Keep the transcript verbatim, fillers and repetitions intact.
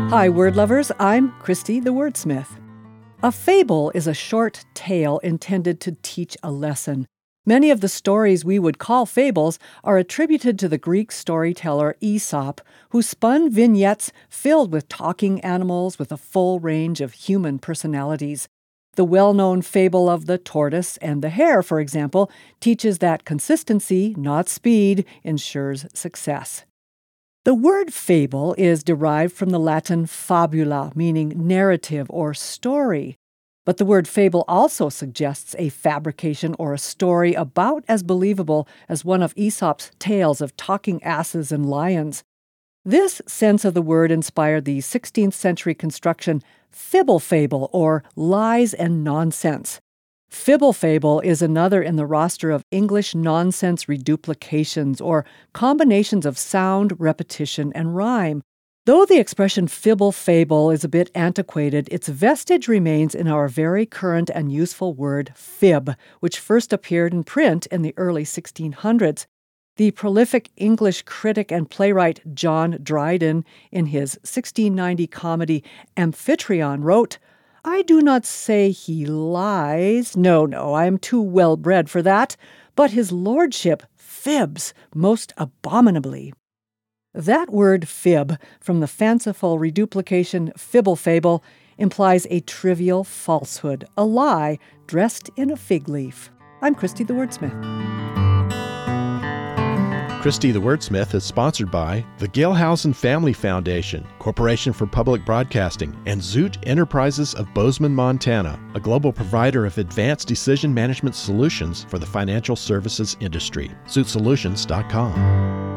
Hi, word lovers. I'm Christy the Wordsmith. A fable is a short tale intended to teach a lesson. Many of the stories we would call fables are attributed to the Greek storyteller Aesop, who spun vignettes filled with talking animals with a full range of human personalities. The well-known fable of the tortoise and the hare, for example, teaches that consistency, not speed, ensures success. The word fable is derived from the Latin fabula, meaning narrative or story. But the word fable also suggests a fabrication or a story about as believable as one of Aesop's tales of talking asses and lions. This sense of the word inspired the sixteenth century construction fibble fable, or lies and nonsense. Fibble fable is another in the roster of English nonsense reduplications, or combinations of sound, repetition, and rhyme. Though the expression fibble fable is a bit antiquated, its vestige remains in our very current and useful word fib, which first appeared in print in the early sixteen hundreds. The prolific English critic and playwright John Dryden, in his sixteen ninety comedy Amphitryon, wrote, "I do not say he lies, no, no, I am too well-bred for that, but his lordship fibs most abominably." That word fib, from the fanciful reduplication fibble fable, implies a trivial falsehood, a lie dressed in a fig leaf. I'm Christy the Wordsmith. Christy the Wordsmith is sponsored by the Gailhausen Family Foundation, Corporation for Public Broadcasting, and Zoot Enterprises of Bozeman, Montana, a global provider of advanced decision management solutions for the financial services industry. zoot solutions dot com.